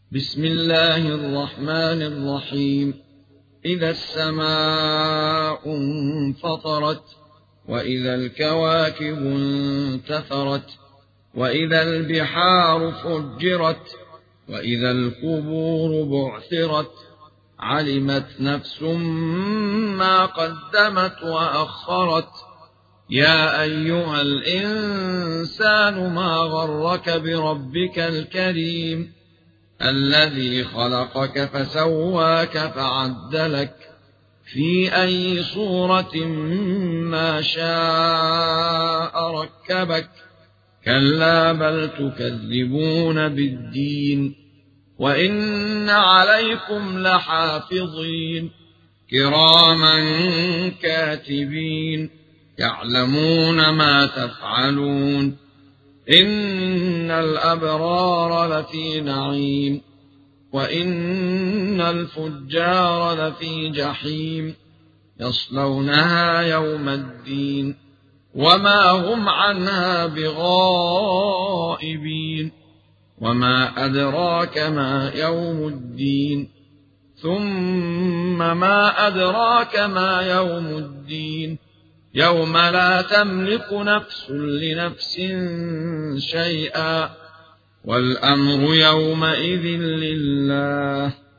بسم الله الرحمن الرحيم. إذا السماء انفطرت، وإذا الكواكب انتثرت، وإذا البحار فجرت، وإذا القبور بعثرت، علمت نفس ما قدمت وأخرت. يا أيها الإنسان ما غرك بربك الكريم الذي خلقك فسواك فعدلك في أي صورة ما شاء ركبك. كلا بل تكذبون بالدين، وإن عليكم لحافظين كراما كاتبين يعلمون ما تفعلون. إن الأبرار لفي نعيم، وإن الفجار لفي جحيم يصلونها يوم الدين وما هم عنها بغائبين. وما أدراك ما يوم الدين، ثم ما أدراك ما يوم الدين، يوم لا تملك نفس لنفس شيئا، والأمر يومئذ لله.